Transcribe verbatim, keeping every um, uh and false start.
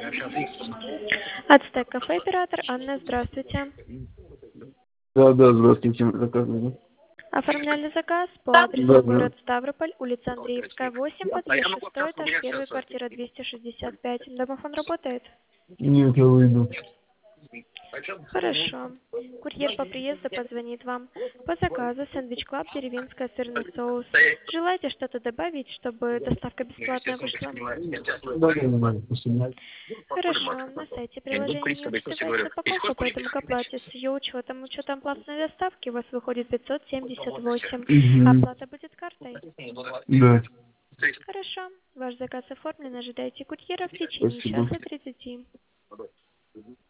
Ацтек кафе, оператор Анна, здравствуйте. Да, да, здравствуйте, заказываю. Оформляли заказ по адресу Да, да. город Ставрополь, улица Андреевская, восемь, подъезд шестой, этаж первый, квартира двести шестьдесят пять. Домофон работает? Нет, я выйду. Хорошо. Курьер по приезду позвонит вам. По заказу сэндвич клаб, деревенская, сырный соус. Желаете что-то добавить, чтобы доставка бесплатная вышла? Да, я понимаю, спасибо. Хорошо. На сайте приложения не учитывается упаковка, поэтому к оплате с ее учетом, учетом платной доставки у вас выходит пятьсот семьдесят восемь. Угу. Оплата будет картой? Да, Хорошо. Ваш заказ оформлен. Ожидайте курьера в течение спасибо. часа тридцати.